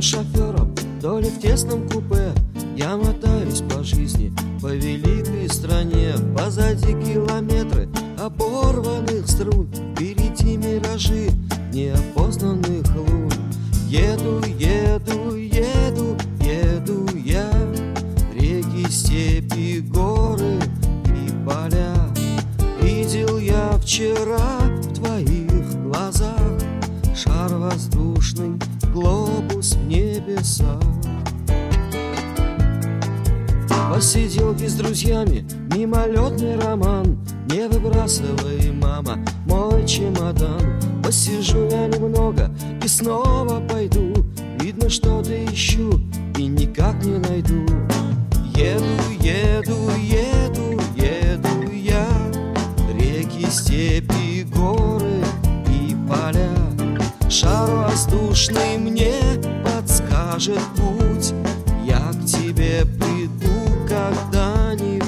пьяным шофером, то ли в тесном купе. Я мотаюсь по жизни, по великой стране. Позади километры оборванных струн, впереди миражи неопознанных лун. Еду, еду, еду, еду я, реки, степи, горы и поля. Видел я вчера в твоих глазах шар воздушный, глобус в небесах. Посиделки с друзьями, мимолетный роман. Не выбрасывай, мама, мой чемодан. Посижу я немного и снова пойду. Видно, что-то ищу и никак не найду. Еду, еду, еду, еду я, реки, степи, горы и поля. Шар воздушный мне подскажет путь. Я к тебе приду когда-нибудь.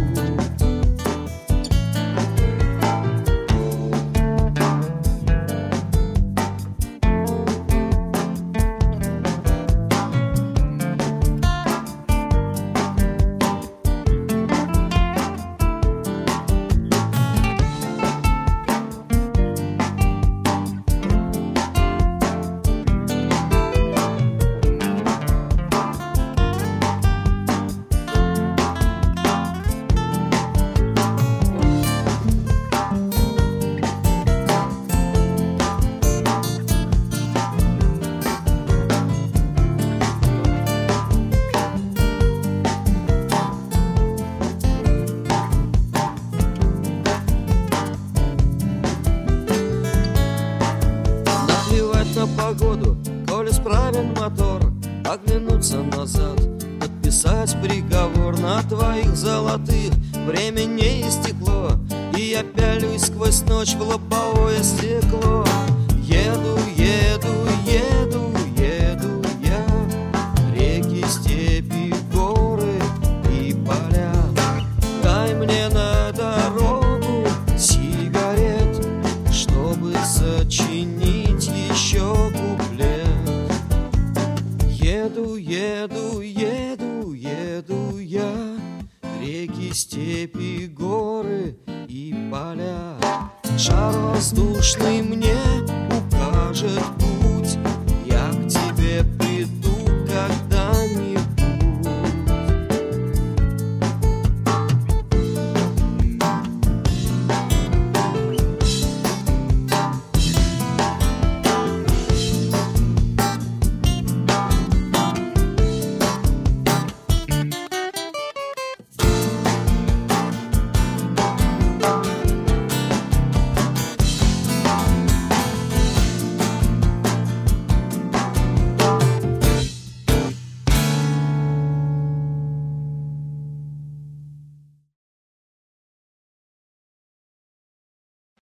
На погоду, коли справен мотор, оглянуться назад, подписать приговор. На твоих золотых время не истекло, и я пялюсь сквозь ночь в лобовое стекло. Еду, еду, еду, еду я, реки, степи, горы и поля. Дай мне на дорогу сигарет, чтобы сочинить еще куплет. Еду, еду, еду, еду я, реки, степи, горы и поля. Шар воздушный мне укажет путь.